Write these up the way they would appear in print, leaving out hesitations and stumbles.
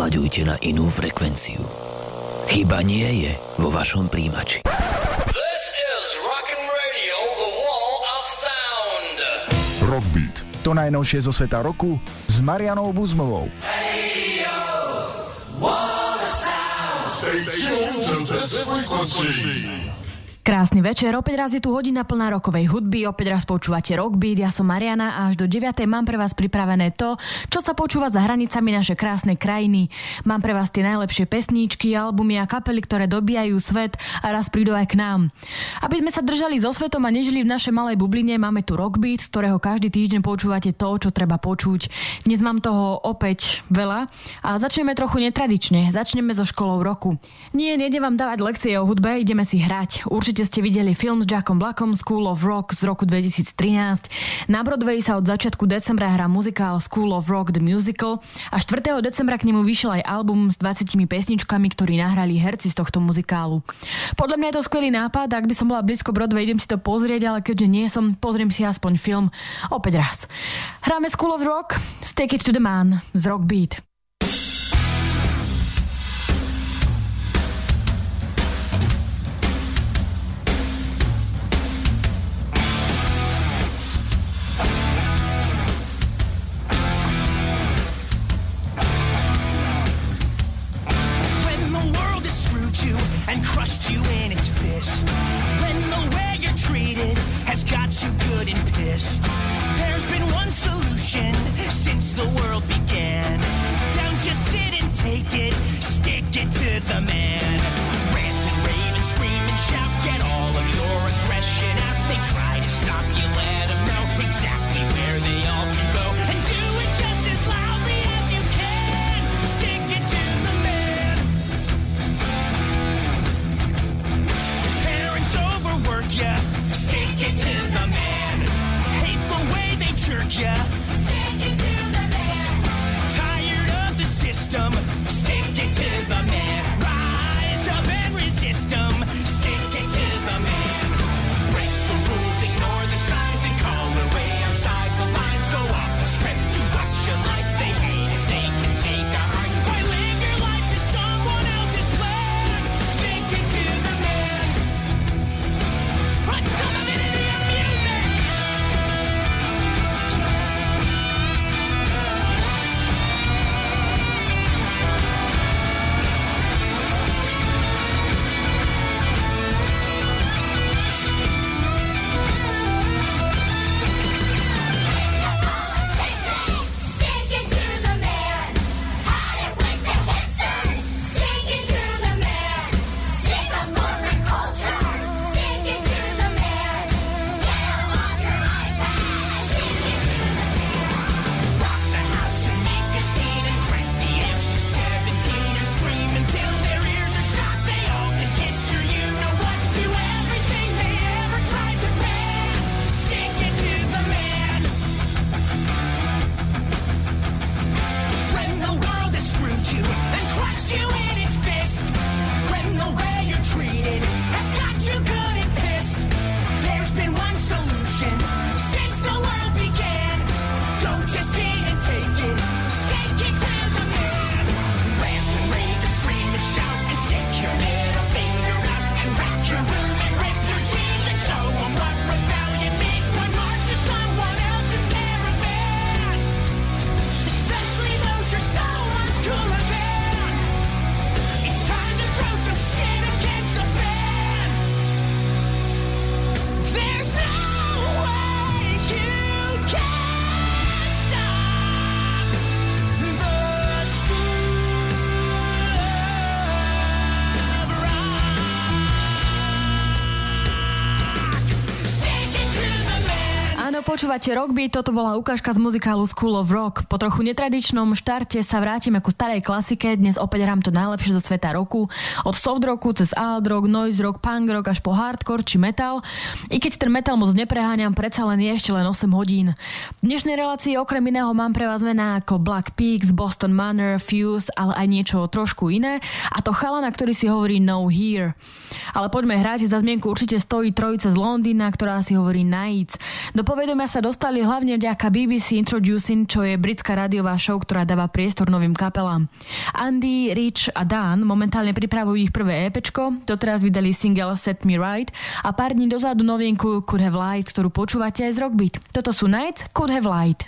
Nalaďujte na inú frekvenciu. Chyba nie je vo vašom príjimači. This is Rockin' Radio, the wall of sound. Rockbeat, to najnovšie zo sveta roku s Marianou Buzmovou. Radio, wall of sound. Stay tuned to this frequency. Krásny večer, opäť raz je tu hodina plná rokovej hudby, opäť raz počúvate Rockbeat, ja som Mariana a až do 9. mám pre vás pripravené to, čo sa počúva za hranicami našej krásnej krajiny. Mám pre vás tie najlepšie pesníčky, albumy a kapely, ktoré dobíjajú svet a raz prídu aj k nám. Aby sme sa držali so svetom a nežili v našej malej bubline, máme tu Rockbeat, z ktorého každý týždeň počúvate to, čo treba počuť. Dnes mám toho opäť veľa a začneme trochu netradične, začneme so školou roku. Nie, nejde vám dávať lekcie o hudbe, ideme si hrať. Určite ste videli film s Jackom Blackom School of Rock z roku 2013. Na Broadway sa od začiatku decembra hrá muzikál School of Rock The Musical a 4. decembra k nemu vyšiel aj album s 20 pesničkami, ktorí nahrali herci z tohto muzikálu. Podľa mňa je to skvelý nápad, ak by som bola blízko Broadway, idem si to pozrieť, ale keďže nie som, pozriem si aspoň film opäť raz. Hráme School of Rock, Take It to the Man z Rockbeat. Crushed you in its fist. When the way you're treated has got you good and pissed. There's been one solution since the world began. Don't just sit and take it, stick it to the man. Rant and rave and scream and shout, get all of your aggression out. They try to stop you, let them know exactly where they all can go. And do it just as loudly as you can. Stick it to the man. Ya, stick it to the man. Hate the way they jerk ya. Stick it to the man. Tired of the system. Stick it to the man. Rise up and resist them. Stick it to the man. Break the rules, ignore the signs, and color way outside the lines. Go off the script, do what you like. They hate it, they can take a heart. Why live your life to someone else's plan? Stick it to the man. Put some of it into your music. Stick it to the man. Had it with the hipsters. Stick it to the man. Sick of corporate culture. Stick it to the man. Get him off your iPad. Stick it to the man. Rock the house and make a scene and crank the amps to 17 and scream until their ears are shot. They all can kiss your you know what. Do everything they ever tried to ban. Stick it to the man. When the world has screwed you and crushed you in its fist. When the way you're treated has got you good and pissed. There's been one solution since the world began. Don't just sit and take it, stick it to the man. Rant and rave and scream and shout and stick your middle finger out and wreck your room and rip your jeans and show them what rebellion means. One march to someone else's caravan, especially those you're so much cooler than. It's time to throw some shit against the fan. There's no way you can stop the School of Rock. Stick it to the man. Áno, počúvate Rockbeat, toto bola ukážka z muzikálu School of Rock. Po trochu netradičnom štarte sa vrátime ku starej klasike, dnes opäť hrám to najlepšie zo sveta roku, od soft rocku cez alt rock, noise rock, punk rock až po hardcore či metal. I keď ten metal moc nepreháňam, predsa len je ešte len 8 hodín. V dnešnej relácii okrem iného mám pre vás mená ako Black Peaks, Boston Manor, Fuse, ale aj niečo trošku iné, a to chalana, ktorý si hovorí No Here. Ale poďme hrať, za zmienku určite stojí trojica z Londýna, ktorá si hovorí Nights. Do povedomia sme sa dostali hlavne vďaka BBC Introducing, čo je britská rádiová show, ktorá dáva priestor novým kapelám. Andy, Rich a Dan momentálne pripravujú ich prvé EPčko, doteraz vydali single Set Me Right a pár dní dozadu novinku Could Have Lied, ktorú počúvate aj z Rockbeat. Toto sú Nights, Could Have Lied.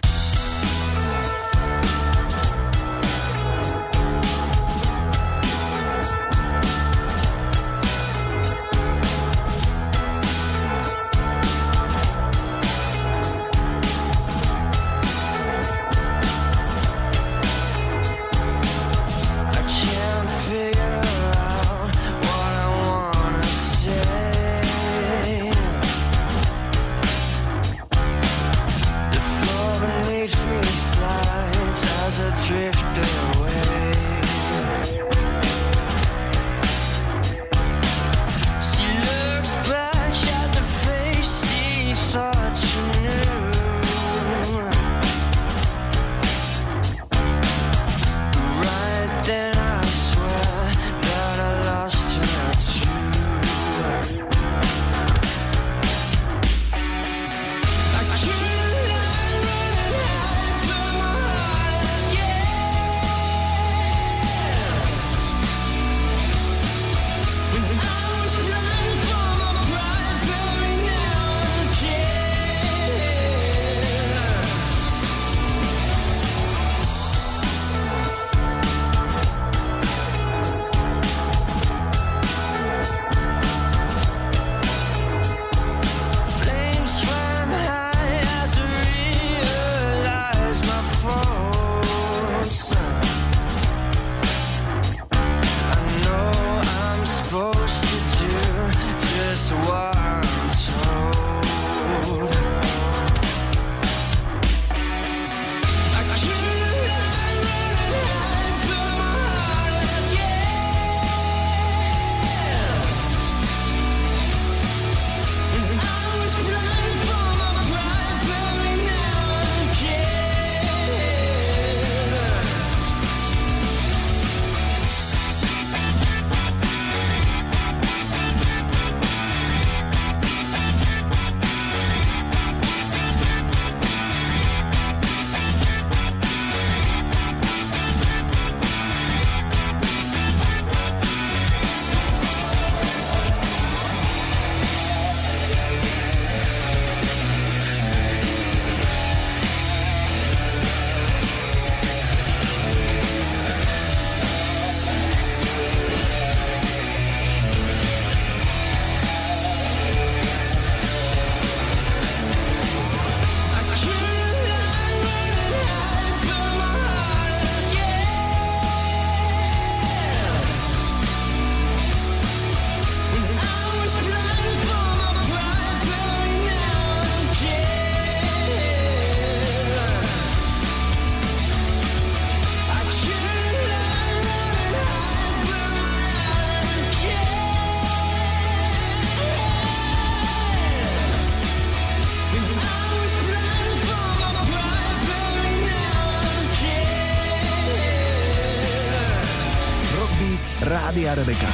Rádia Rebeka.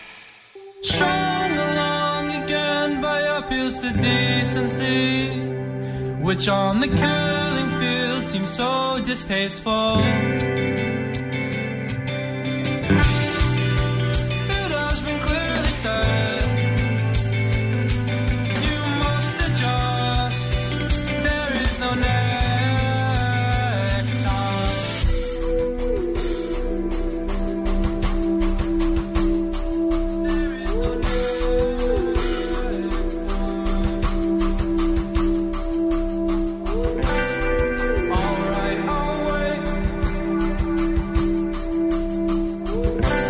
Strung along again by appeals to decency, which on the curling field seems so distasteful. It has been clearly said, you must adjust, there is no next time. Alright, I'll wait.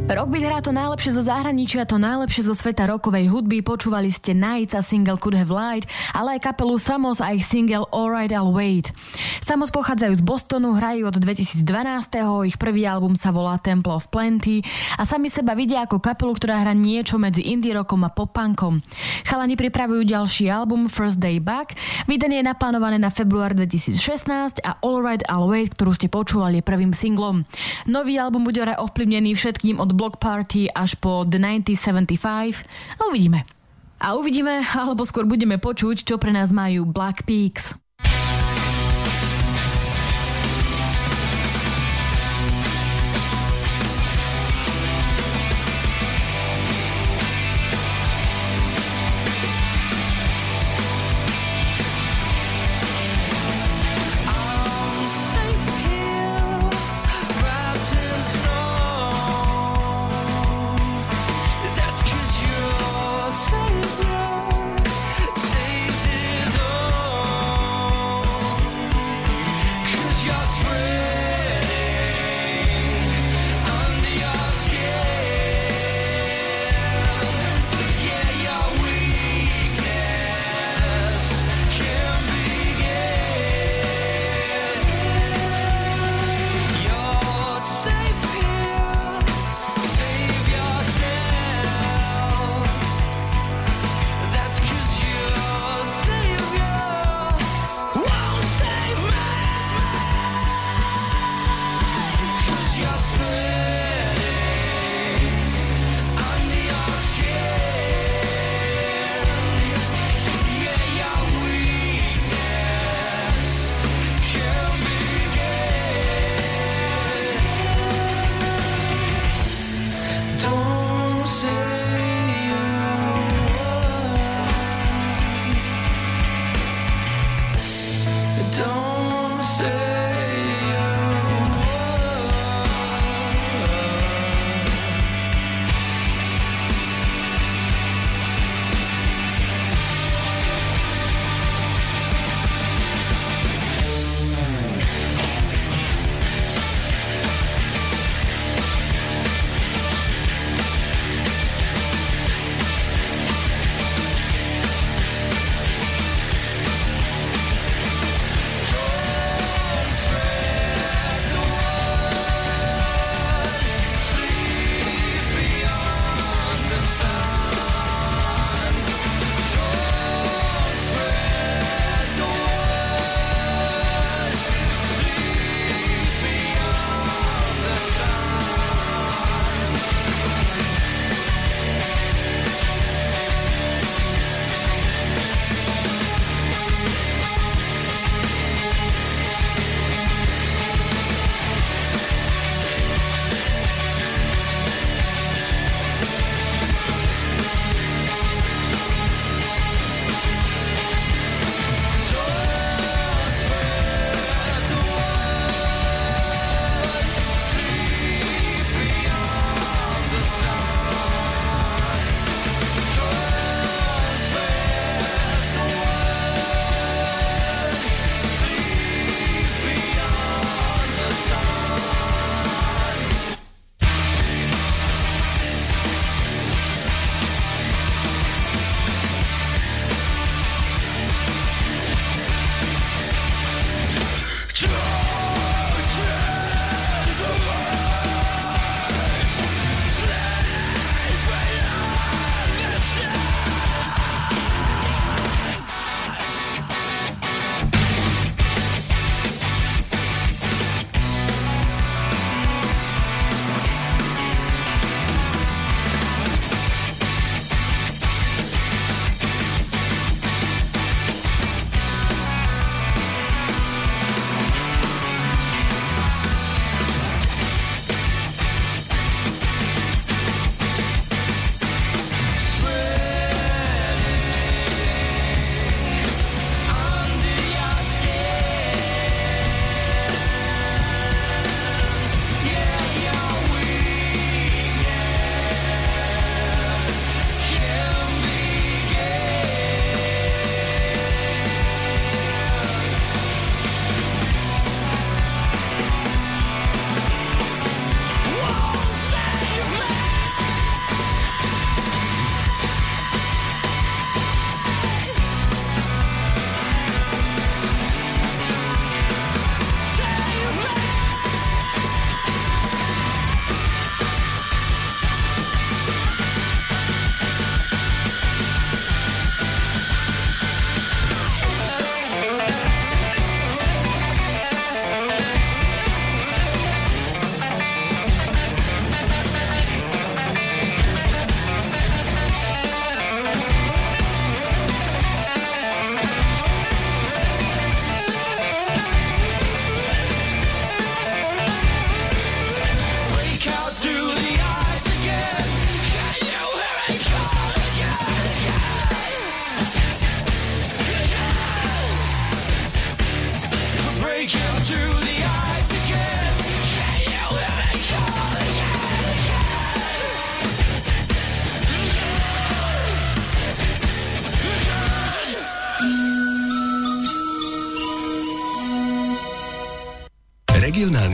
Rockbeat hrá to najlepšie zo zahraničia, to najlepšie zo sveta rockovej hudby. Počúvali ste Nights a single Could Have Lied, ale aj kapelu Samos a ich single Alright I'll Wait. Samos pochádzajú z Bostonu, hrajú od 2012. Ich prvý album sa volá Temple of Plenty a sami seba vidia ako kapelu, ktorá hrá niečo medzi indie rockom a pop-punkom. Chalani pripravujú ďalší album First Day Back. Vydanie je naplánované na február 2016 a Alright I'll Wait, ktorú ste počúvali, je prvým singlom. Nový album bude ovplyvnený všetkým od Block Party až po The 1975. A uvidíme, alebo skôr budeme počuť, čo pre nás majú Black Peaks.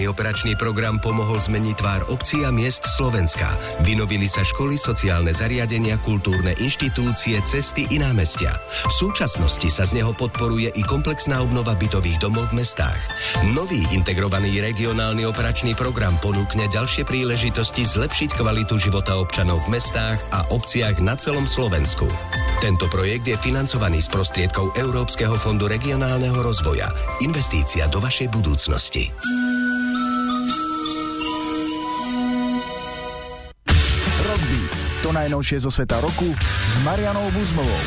operačný program pomohol zmeniť tvár obcí a miest Slovenska. Vynovili sa školy, sociálne zariadenia, kultúrne inštitúcie, cesty i námestia. V súčasnosti sa z neho podporuje i komplexná obnova bytových domov v mestách. Nový integrovaný regionálny operačný program ponúkne ďalšie príležitosti zlepšiť kvalitu života občanov v mestách a obciach na celom Slovensku. Tento projekt je financovaný z prostriedkov Európskeho fondu regionálneho rozvoja. Investícia do vašej budúcnosti. Rockbeat, to najnovšie zo sveta roku s Marianou Buzmovou.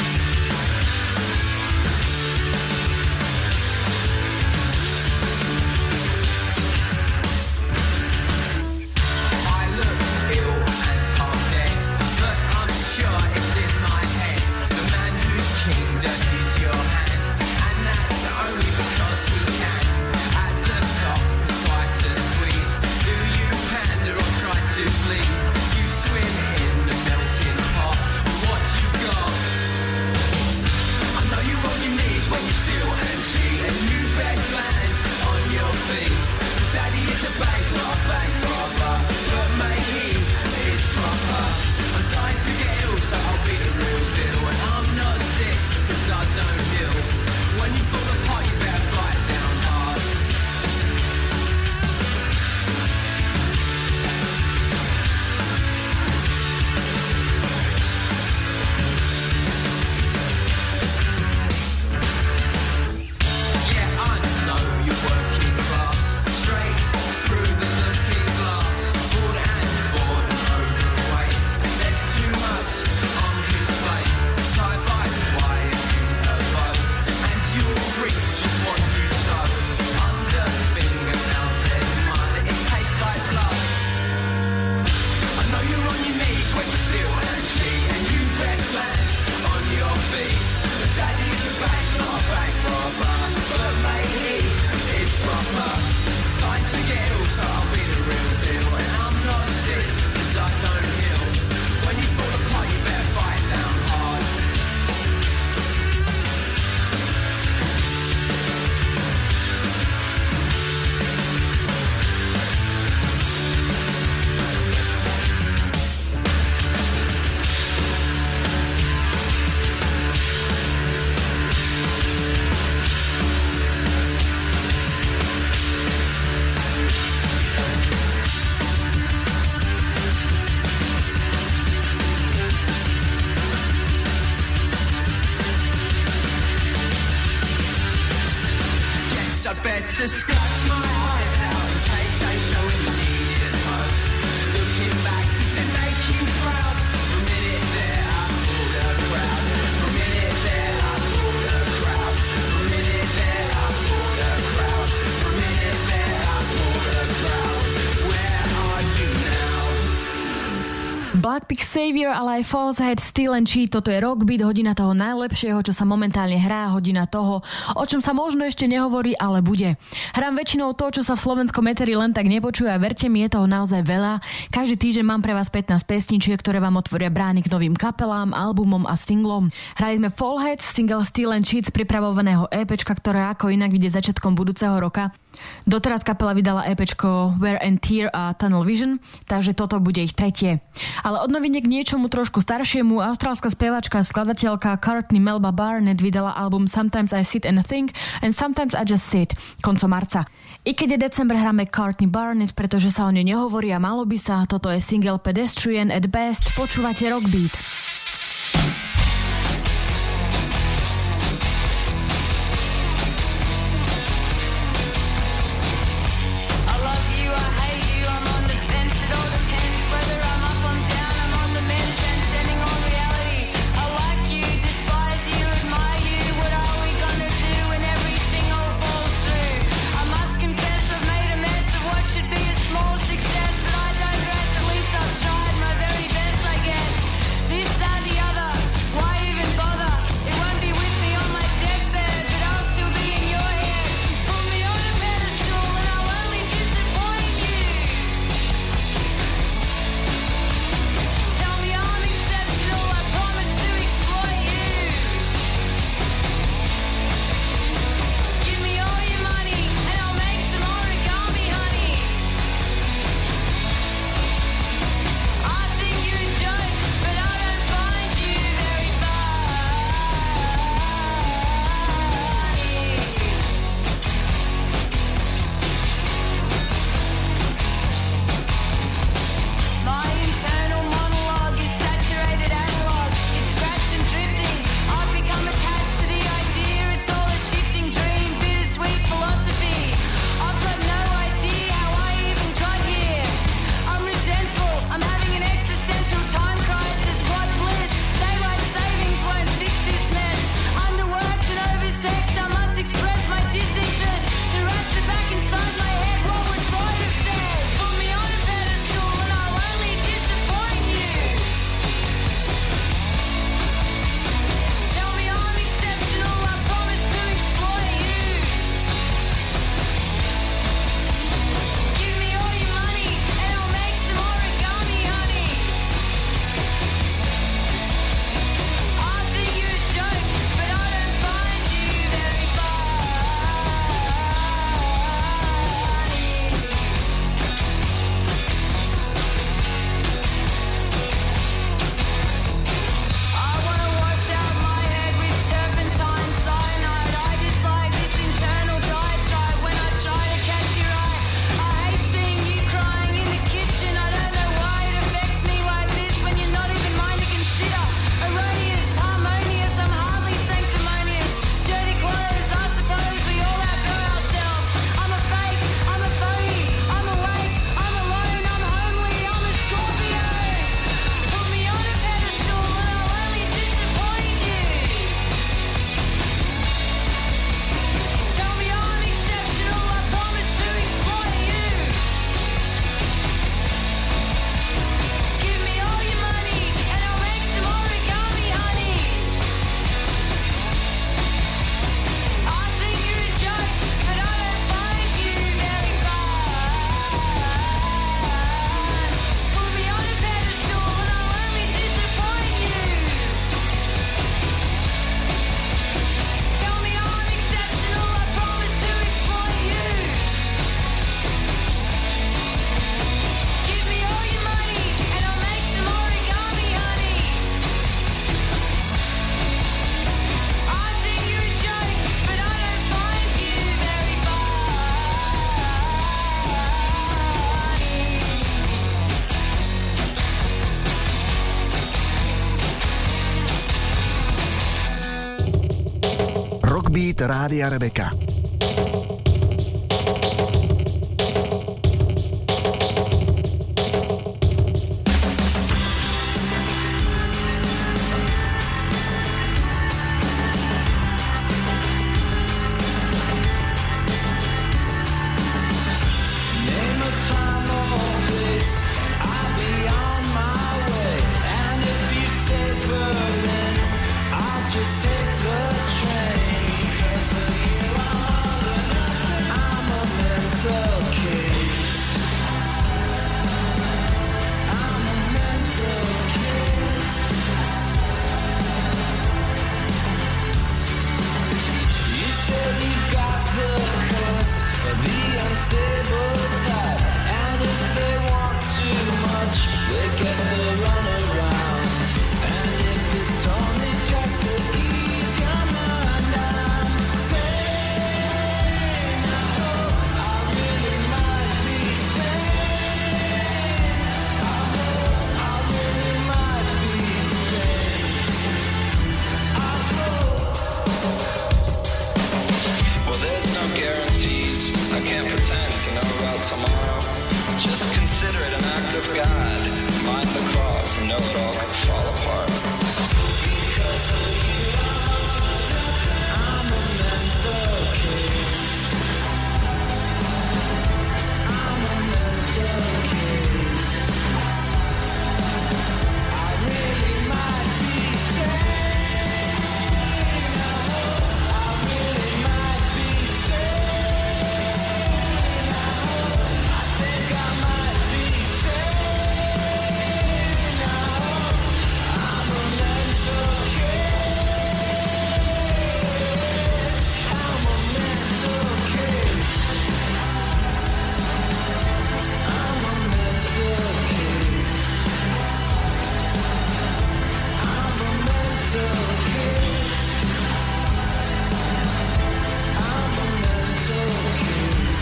To scratch my eyes out in case they show you needed most. Looking back, does it make you proud? For a minute there, I pulled a crowd. For a minute there, I pulled a crowd. For a minute there, I pulled a crowd. For a minute there, I pulled a crowd. Where are you now? Blackpink Savior, ale aj Falsehead, Steel and Cheat, toto je Rockbeat, hodina toho najlepšieho, čo sa momentálne hrá, hodina toho, o čom sa možno ešte nehovorí, ale bude. Hrám väčšinou to, čo sa v slovenskom éteri len tak nepočuje a verte mi, je toho naozaj veľa. Každý týždeň mám pre vás 15 pesničiek, ktoré vám otvoria brány k novým kapelám, albumom a singlom. Hrali sme Falsehead, single Steel and Cheat z pripravovaného EPčka, ktoré ako inak vyjde začiatkom budúceho roka. Doteraz kapela vydala EPčko Wear and Tear a Tunnel Vision, takže toto bude ich tretie. Ale od noviniek k niečomu trošku staršiemu. Austrálska spevačka a skladateľka Courtney Melba Barnett vydala album Sometimes I Sit and Think and Sometimes I Just Sit koncom marca. I keď je december, hráme Courtney Barnett, pretože sa o nej nehovorí a malo by sa. Toto je single Pedestrian at Best. Počúvate Rockbeat. Success, but I digress. At least I've tried my very best, I guess. This Rockbeat Rádia Rebeka. Just take the train, 'cause of you I'm a mental case. I'm a mental case. You said you've got the curse for the unstable type, and if they want too much, they get the runaround. And if it's only just to ease your mind, I'm sane. I hope I really might be sane. I hope I really might be sane. I hope. Well, there's no guarantees. I can't pretend to know about tomorrow. Just consider it an act of God. Mind the cross and know it all could fall apart. Because of you, I'm a mental case. I'm a mental case. I really might be sane. I really might be sane. I think I might be sane. I'm a mental case. I'm a mental case. I'm a mental case. I'm a mental case. I'm a mental case.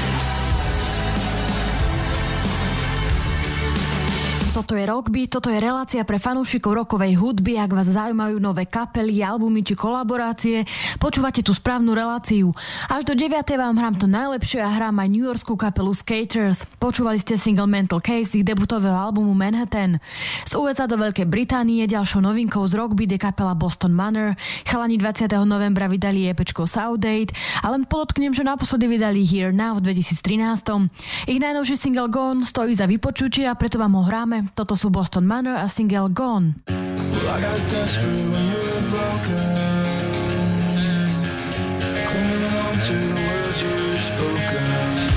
Toto je Rockbeat, toto je relácia pre fanúšikov rockovej hudby. Ak vás zaujímajú nové kapely, albumy či kolaborácie, počúvate tú správnu reláciu. Až do 9. vám hrám to najlepšie a hrám aj newyorskú kapelu Skaters. Počúvali ste single Mental Case ich debutového albumu Manhattan. Z USA do Veľkej Británie ďalšou novinkou z Rockbeat je kapela Boston Manor. Chalani 20. novembra vydali EPčko South Date a len podotknem, že naposledy vydali Here Now v 2013. Ich najnovší single Gone stojí za vypočutie a preto vám ho hráme. Toto sú Boston Manor a single Gone. Well, I got desperate when you were broken, clinging on to the words you've spoken.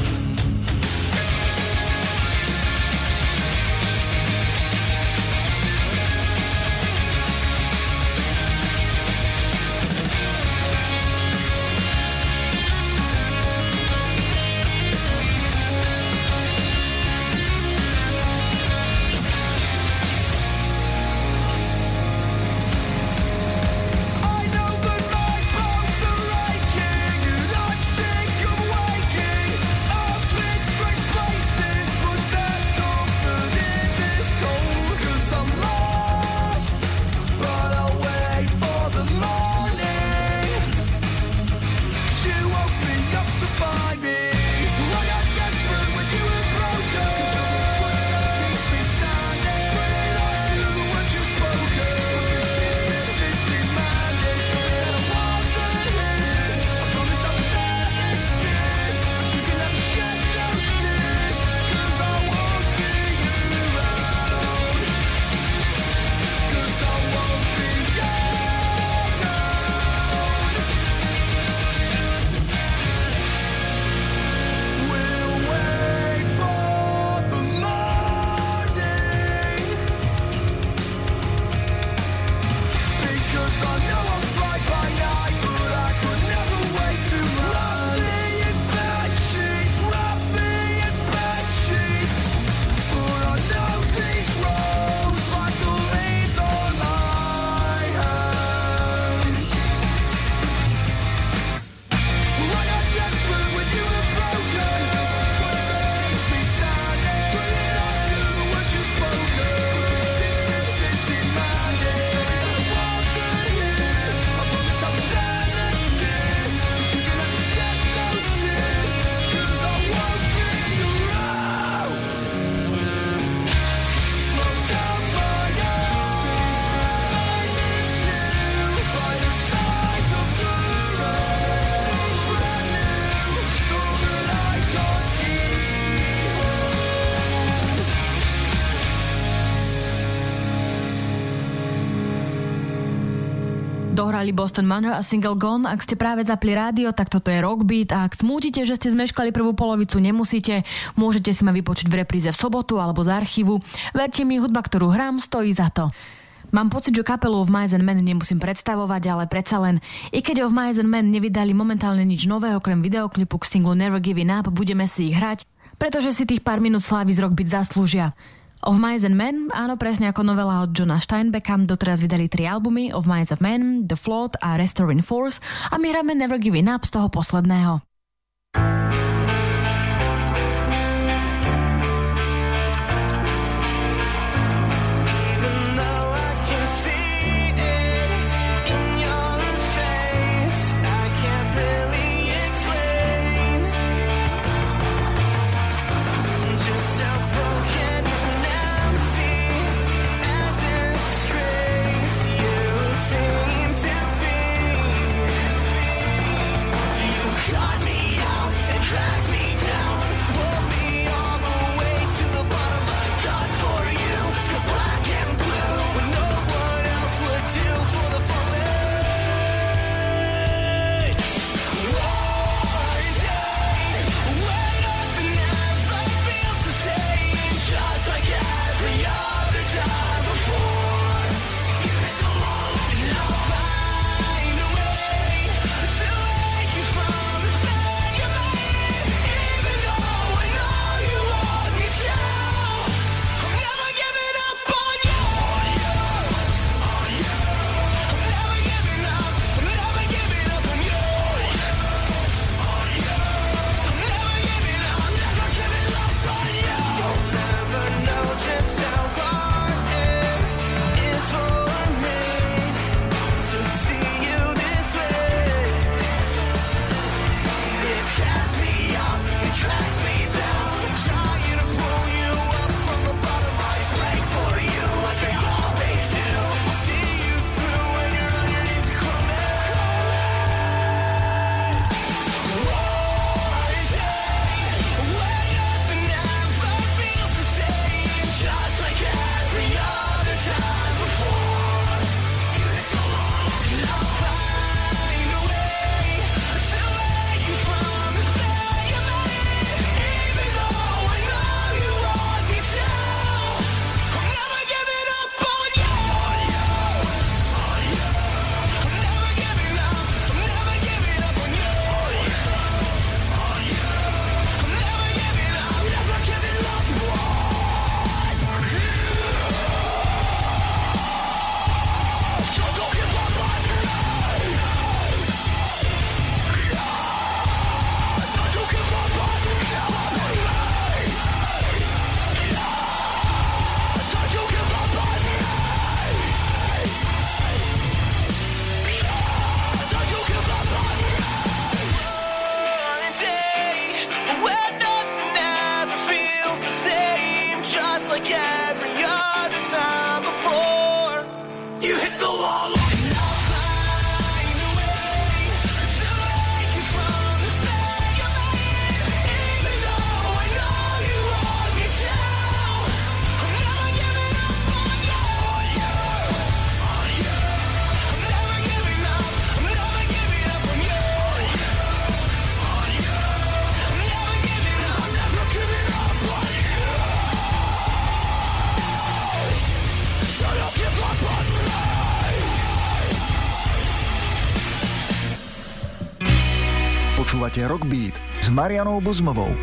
I know that my bones are aching, and I'm sick of waking. Dohrali Boston Manor a Single Gone. Ak ste práve zapli rádio, tak toto je Rockbeat. A ak smútite, že ste zmeškali prvú polovicu, nemusíte. Môžete si ma vypočuť v repríze v sobotu alebo z archívu. Verte mi, hudba, ktorú hrám, stojí za to. Mám pocit, že kapelu Of Mice and Men nemusím predstavovať, ale predsa len. I keď Of Mice and Men nevydali momentálne nič nového, okrem videoklipu k singlu Never Giving Up, budeme si ich hrať, pretože si tých pár minút slávy z Rockbeat zaslúžia. Of Mice and Men, áno, presne ako novela od Johna Steinbecka, doteraz vydali 3 albumy, Of Mice and Men, The Float a Restoring Force, a my hráme Never Giving Up z toho posledného. Počúvate Rockbeat s Marianou Buzmovou.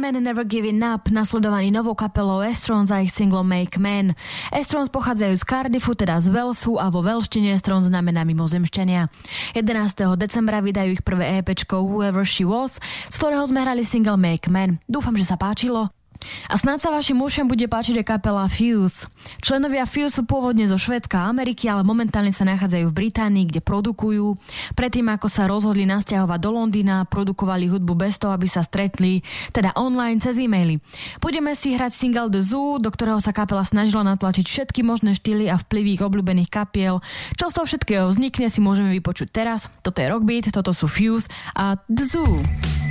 Men Never Giving Up, nasledovaný novou kapelou Estrons a ich singlom Make Man. Estrons pochádzajú z Cardiffu, teda z Walesu, a vo velštine Estrons znamená mimozemšťania. 11. decembra vydajú ich prvé EPčko Whoever She Was, z ktorého sme hrali single Make Man. Dúfam, že sa páčilo. A snáď sa vašim ušiam bude páčiť aj kapela Fuse. Členovia Fuse sú pôvodne zo Švédska a Ameriky, ale momentálne sa nachádzajú v Británii, kde produkujú. Predtým, ako sa rozhodli nasťahovať do Londýna, produkovali hudbu bez toho, aby sa stretli, teda online cez e-maily. Budeme si hrať single The Zoo, do ktorého sa kapela snažila natlačiť všetky možné štýly a vplyvy ich obľúbených kapiel. Čo z toho všetkého vznikne, si môžeme vypočuť teraz. Toto je Rockbeat, toto sú Fuse a The Zoo.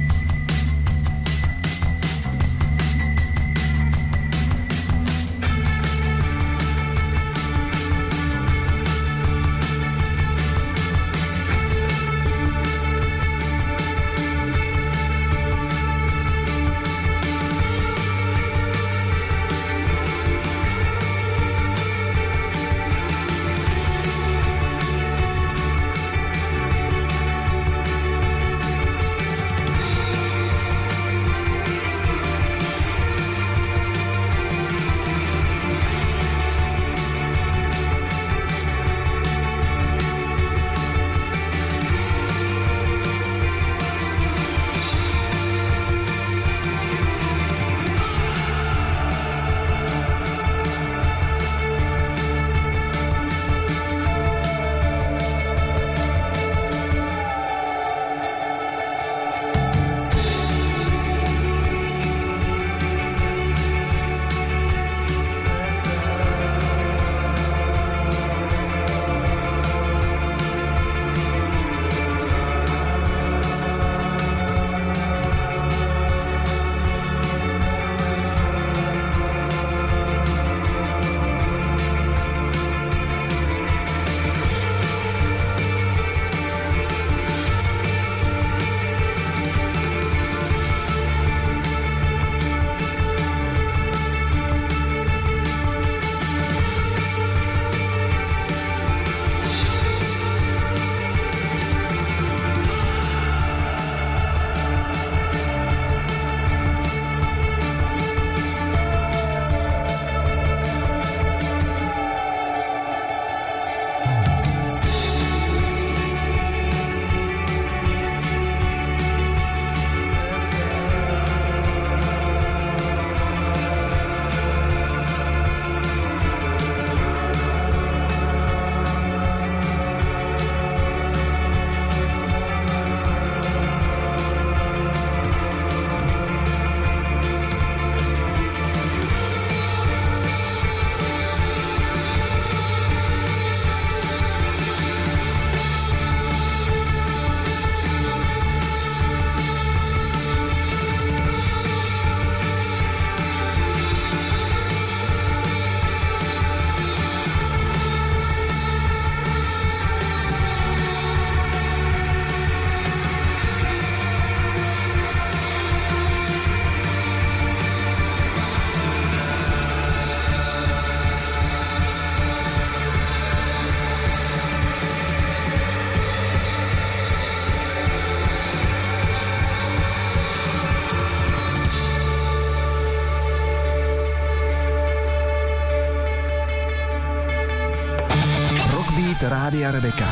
Rádia Rebeka.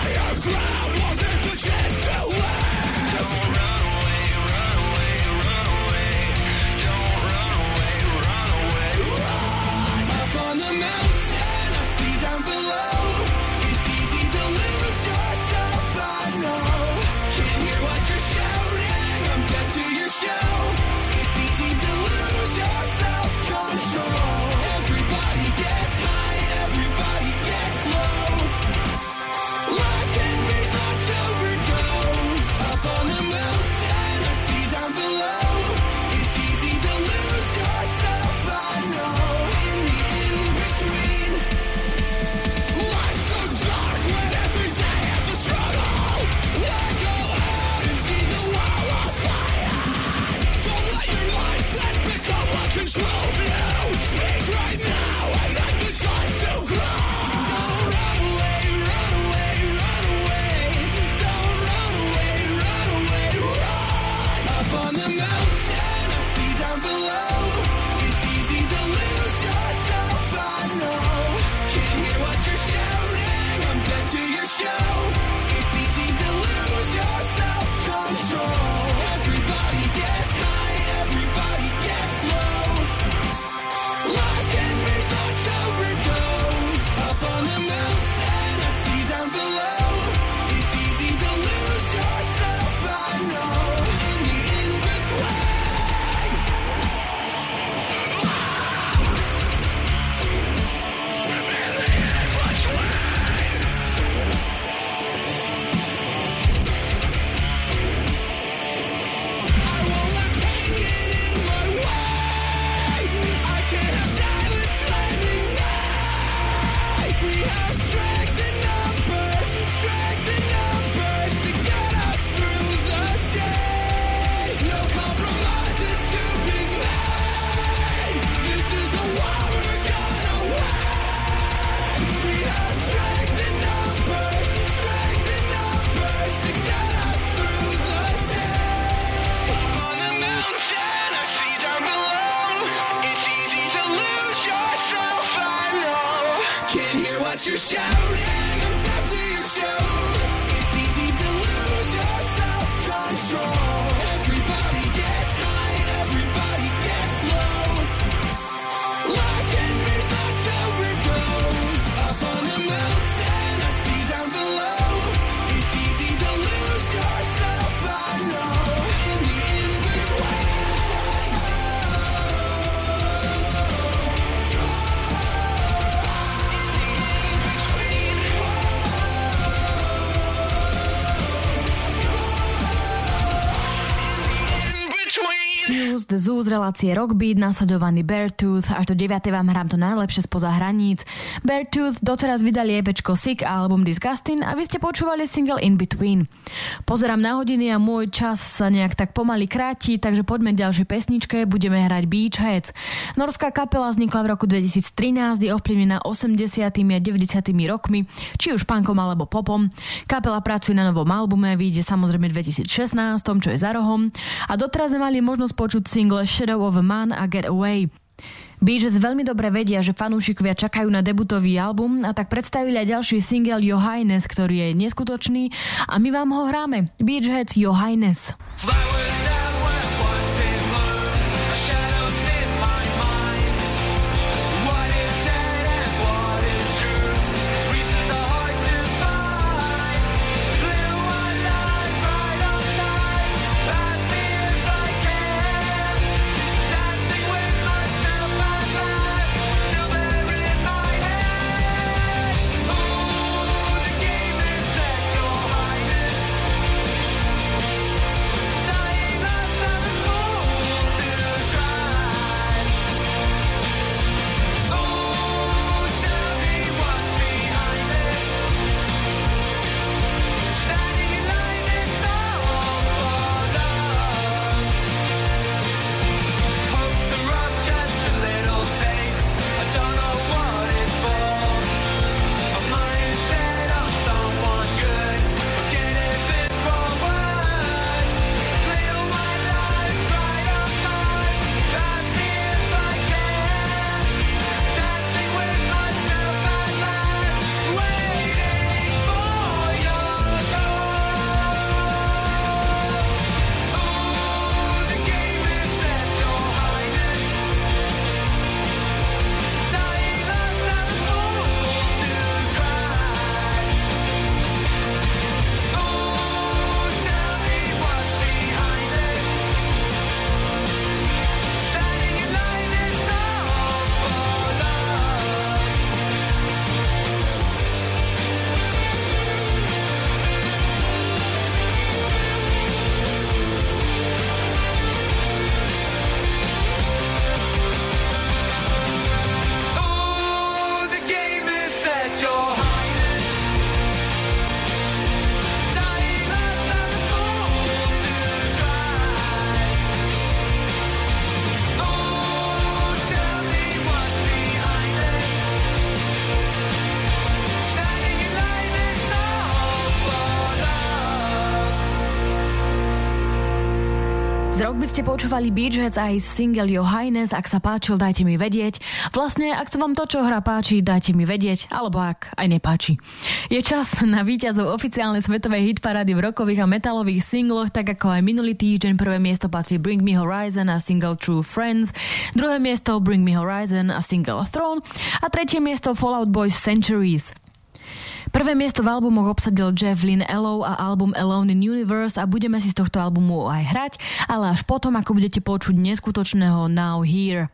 Run away, run away, run away. you're shouting, I'm deaf to your show. It's easy to lose your self-control. Everybody gets high, everybody gets low. Life can be such overdose. Up on the mountain, I see down below. It's easy to lose yourself, I know. In the in-between. Fuse, The Zoo z relácie Rockbeat, nasledovaný Beartooth. Až do 9. vám hrám to najlepšie spoza hraníc. Beartooth doteraz vydali EPčko Sick a album Disgusting a vy ste počúvali single In Between. Pozerám na hodiny a môj čas sa nejak tak pomaly kráti, takže poďme k ďalšej pesničke, budeme hrať Beachheads. Norská kapela vznikla v roku 2013, je ovplyvnená 80. a 90. rokmi, či už punkom alebo popom. Kapela pracuje na novom albume, vyjde samozrejme v 2016, čo je za rohom. A doteraz sme mali možnosť počuť single Shadow of a Man a Get Away. Beachheads veľmi dobre vedia, že fanúšikovia čakajú na debutový album a tak predstavili aj ďalší single Your Highness, ktorý je neskutočný a my vám ho hráme. Beachheads Your Highness. Rockbeat ste počúvali Beachheads a aj single Your Highness. Ak sa páčil, dajte mi vedieť. Vlastne, ak sa vám to, čo hrá, páči, dajte mi vedieť, alebo ak aj nepáči. Je čas na víťazov oficiálnej svetovej hitparády v rockových a metalových singloch, tak ako aj minulý týždeň. Prvé miesto patrí Bring Me Horizon a single True Friends, druhé miesto Bring Me Horizon a single Throne a tretie miesto Fall Out Boys Centuries. Prvé miesto v albumoch obsadil Jeff Lynne Allo a album Alone in Universe a budeme si z tohto albumu aj hrať, ale až potom, ako budete počuť neskutočného Now Here.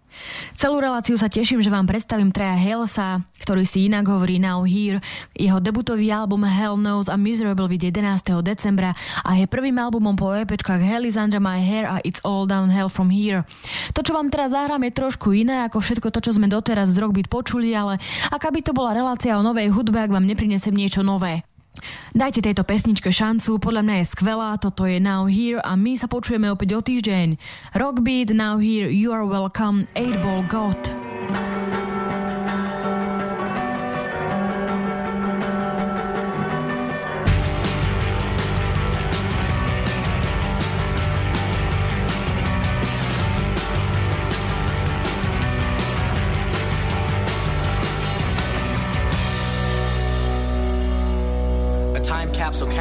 Celú reláciu sa teším, že vám predstavím Treya Halesa, ktorý si inak hovorí Now Here. Jeho debutový album Hell Knows a Miserable vyjde 11. decembra a je prvým albumom po EPčkách Hell is Under My Hair a It's All Downhill From Here. To, čo vám teraz zahrám, je trošku iné ako všetko to, čo sme doteraz z Rockbeat počuli, ale aká by to bola relácia o novej hudbe, ak vám neprinesem niečo nové. Dajte tejto pesničke šancu, podľa mňa je skvelá, toto je Now Here a my sa počujeme opäť o týždeň. Rockbeat, Now Here, You Are Welcome, 8-Ball God.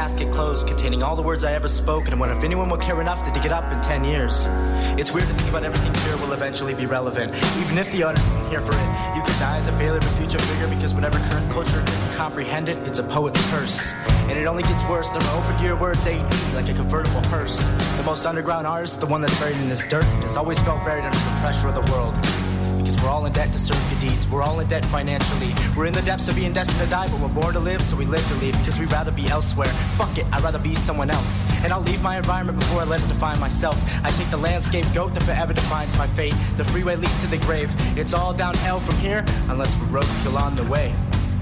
casket closed, containing all the words I ever spoke, and wonder if anyone will care enough to dig it up in 10 years. It's weird to think about everything here will eventually be relevant, even if the artist isn't here for it. You could die as a failure of a future figure, because whatever current culture couldn't comprehend it, it's a poet's curse. And it only gets worse the more open to your words AD, like a convertible hearse. The most underground artist, the one that's buried in his dirt, has always felt buried under the pressure of the world. Because we're all in debt to serve good deeds, we're all in debt financially. We're in the depths of being destined to die, but we're born to live, so we live to leave. Because we'd rather be elsewhere. Fuck it, I'd rather be someone else. And I'll leave my environment before I let it define myself. I take the landscape goat that forever defines my fate. The freeway leads to the grave. It's all downhill from here, unless we're roadkill on the way.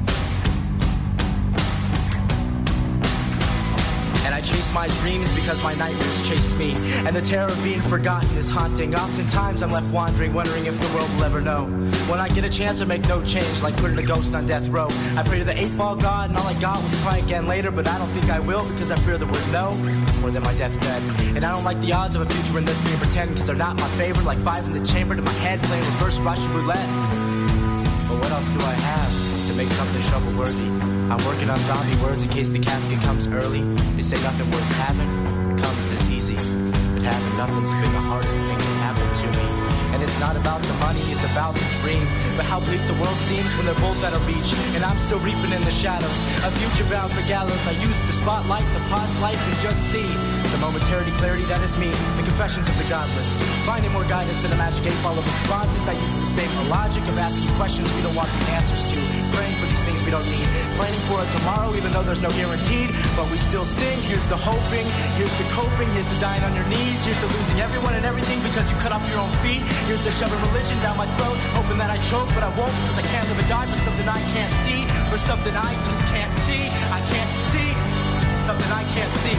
And I chase my dreams because my nightmares chase me. And the terror of being forgotten is haunting. Oftentimes I'm left wandering, wondering if the world will ever know. When I get a chance to make no change, like putting a ghost on death row. I pray to the 8-ball god, and all I got was try again later. But I don't think I will, because I fear the word no more than my deathbed. And I don't like the odds of a future in this being pretend, because they're not my favorite. Like 5 in the chamber to my head, playing reverse Russian roulette. But what else do I have to make something shovel worthy? I'm working on zombie words in case the casket comes early. They say nothing worth having comes this easy, but having nothing's been the hardest thing that happened to me. And it's not about the money, it's about the dream. But how bleak the world seems when they're both out of reach, and I'm still reaping in the shadows. A future bound for gallows. I use the spotlight, the pause life, and just see the momentary clarity that is me. The confessions of the godless, finding more guidance than a magic 8-ball of responses that use the same logic of asking questions we don't want the answers to. Praying for these things we don't need, planning for a tomorrow even though there's no guaranteed. But we still sing. Here's the hoping, here's the coping, here's the dying on your knees, here's the losing everyone and everything because you cut off your own feet. Here's the shoving religion down my throat, hoping that I choke, but I won't, because I can't live or die for something I can't see, for something I just can't see. I can't see something I can't see.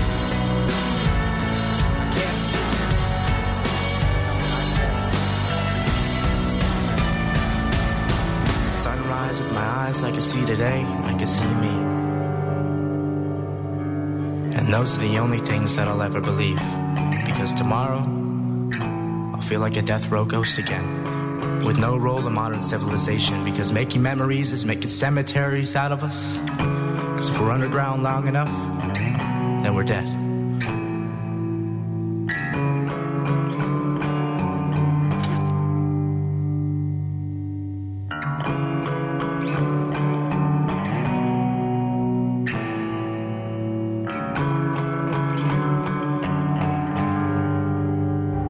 I can't see. Sunrise with my eyes, I can see today, I can see me. And those are the only things that I'll ever believe, because tomorrow I'll feel like a death row ghost again, with no role in modern civilization, because making memories is making cemeteries out of us. Because if we're underground long enough, then we're dead.